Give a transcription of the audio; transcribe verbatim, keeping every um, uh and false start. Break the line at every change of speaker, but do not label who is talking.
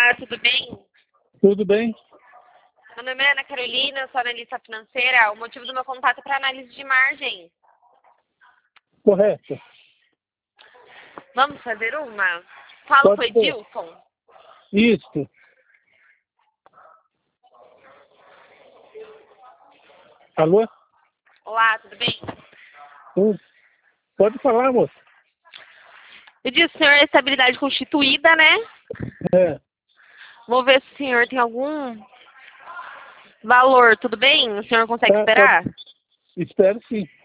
Olá, tudo bem?
Tudo bem?
Meu nome é Ana Carolina, sou analista financeira. O motivo do meu contato é para análise de margem.
Correto.
Vamos fazer uma? Falo com o
Pode ser.
Edilson.
Isso. Alô?
Olá, tudo bem?
Hum. Pode falar, moça.
Edilson, o senhor é estabilidade constituída, né?
É.
Vou ver se o senhor tem algum valor, tudo bem? O senhor consegue
Tá,
esperar?
pode- Espero sim.